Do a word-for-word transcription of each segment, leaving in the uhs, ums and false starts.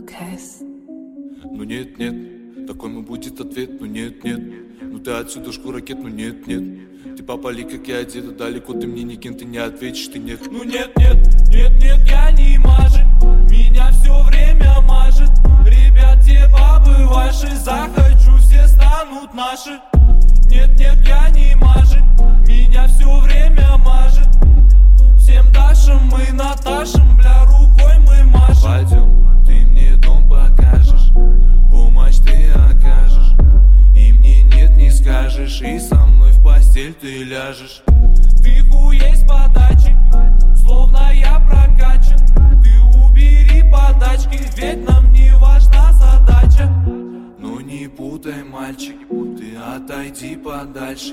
Lucas. Ну нет, нет, такой мой будет ответ. Ну нет, нет, ну ты отсюда шкуракет. Ну нет, нет, ты попали, как я одета. Далеко ты мне никем, ты не ответишь, ты нет. Ну нет, нет, нет, нет, я не мажет. Меня все время мажет. Ребят, те бабы ваши, захочу, все станут наши. Нет, нет, я не мажет. Меня все время мажет. Всем Дашам мы Наташам, бля, рукой мы машем. Пойдем, ты мне дом покажешь, помощь ты окажешь, и мне нет не скажешь, и со мной в постель ты ляжешь. Ты хуей с подачи, словно я прокачан. Ты убери подачки, ведь нам не важна задача. Ну не путай, мальчик, ты отойди подальше.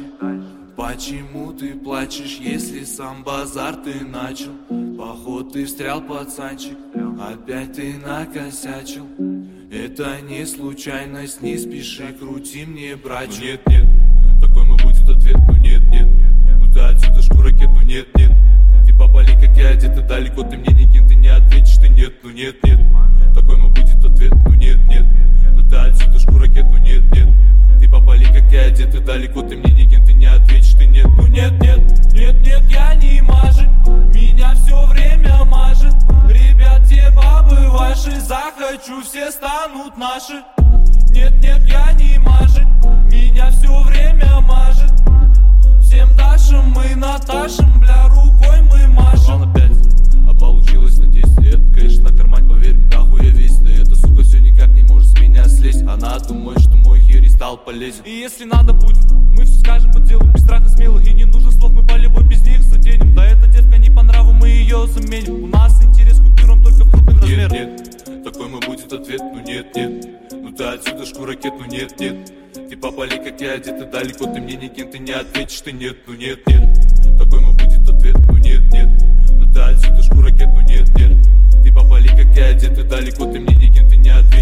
Почему ты плачешь, если сам базар ты начал? Поход ты встрял, пацанчик, опять ты накосячил. Это не случайность, не спеши, крути мне, братчик. Ну нет, нет, такой мой будет ответ. Ну нет, нет, ну ты отсюда шкуракет. Ну нет, нет, ты попали, как я одета. Далеко ты мне никем, ты не ответишь, ты нет. Ну нет, нет, такой мой будет ответ. Ну нет, нет, ну ты отсюда шкуракет. Ну нет, нет, ты попали, как я одета. Далеко ты мне никем, ты не ответишь, ты нет. Ну нет, нет, нет, нет, я не мажет. Меня все время мажет. Ребят, те бабы ваши, захочу, все станут наши. Нет, нет, я не мажет. Меня все время мажет. Всем Дашам мы Наташам, бля, рукой мы машем. План опять, а получилось на десять. Это, конечно, на кармане, поверь, нахуй я весь. Да эта сука все никак не может с меня слезть. Она думает, что мой херей стал полезен. И если надо будет, мы все скажем по делу, без страха смелых. И не нужно слов, мы по любой без них заденем. Да эта девка не по нраву, мы ее заменим. У нас интерес к купюрам только в крупных размерах. Нет, нет, такой мой будет ответ. Ну нет, нет, ну ты отсюда шкуракет. Ну нет, нет, ты попали, как я одета. Далеко ты мне никем, ты не ответишь, ты нет. Ну нет, нет, такой мой будет ответ. Ну нет, нет, ну ты отсюда шкуракет. Ну нет, нет, ты попали, как я одета. Далеко ты мне никем, ты не ответишь.